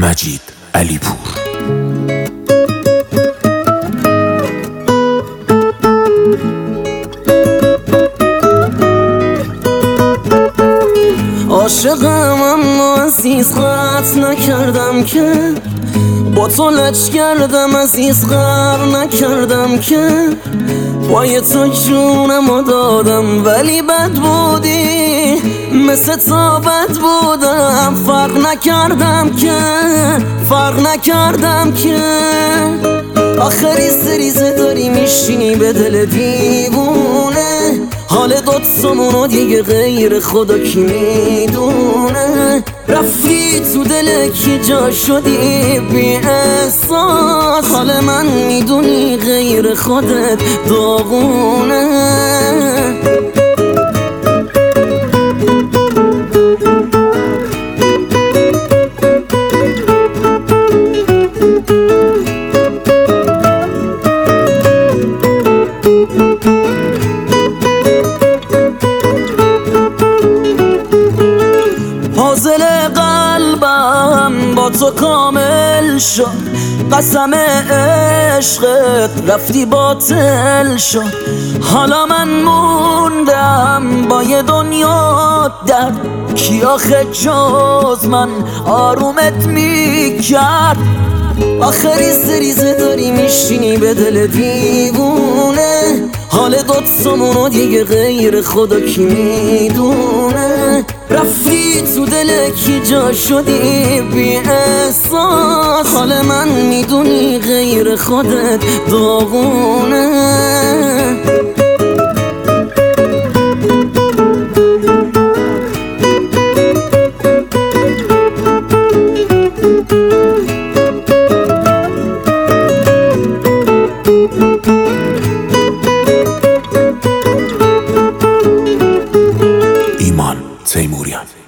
مجید علیپور. عاشقم اما عزیز قطع نکردم که با تو لج کردم، عزیز غر نکردم که پای تو جونمو دادم، ولی بد بودی مثل تا بد بودم. فرق نکردم که آخری سریزه داری میشینی به دل دیوونه. حال دوتامونو دیگه غیر خدا کی میدونه. رفتی تو دل کی جا شدی بی احساس، حال من میدونی غیر خودت داغونه. حاصل قلبم با تو کامل شد، قسم عشقت رفتی باطل شد. حالا من موندم با یه دنیا درد، کی آخه جز من آرومت میکرد. آخری سریزه داری میشینی به دل دیوونه. حال دوتامونو دیگه غیر خدا کی میدونه. رفتی تو دل کی جا شدی بی احساس، حال من میدونی غیر خودت داغونه. ایمان تیموریان.